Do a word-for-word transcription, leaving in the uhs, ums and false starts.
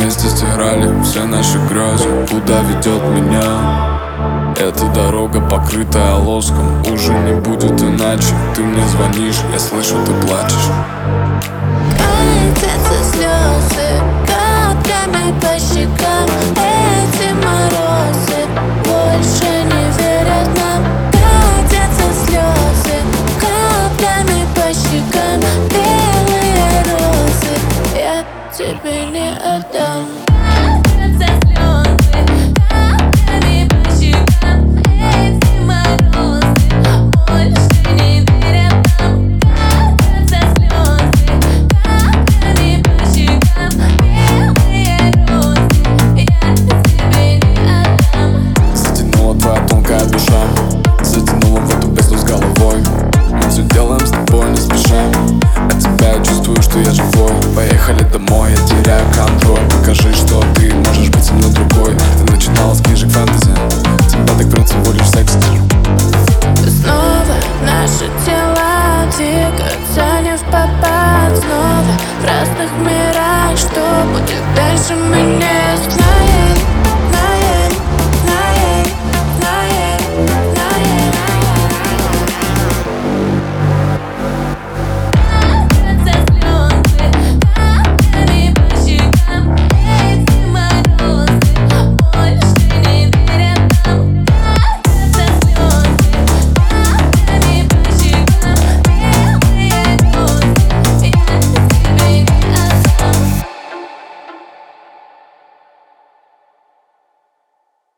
вместе стирали все наши грезы. Куда ведет меня эта дорога, покрытая лоском? Уже не будет иначе. Ты мне звонишь, я слышу, ты плачешь. Катятся слезы каплями по щекам. Эти морозы больше не верят нам. Катятся слезы каплями по щекам. Белые розы я тебе не отдам.